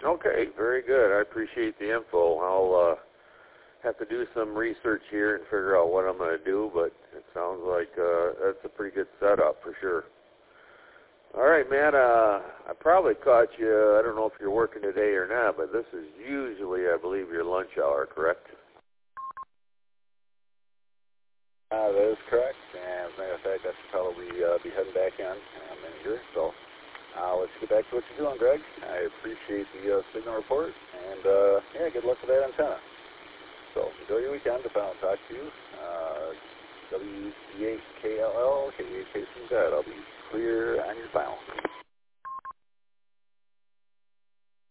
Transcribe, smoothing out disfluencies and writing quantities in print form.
Okay, very good. I appreciate the info. I'll have to do some research here and figure out what I'm going to do, but it sounds like that's a pretty good setup for sure. All right, man, I probably caught you, I don't know if you're working today or not, but this is usually, I believe, your lunch hour, correct? That is correct, and as a matter of fact, I should probably be heading back in in here, so I'll let you get back to what you're doing, Greg. I appreciate the signal report, and yeah, good luck with that antenna. So enjoy your weekend. If I don't talk to you, WC8KLL, KHK from Z. I'll be clear on your final.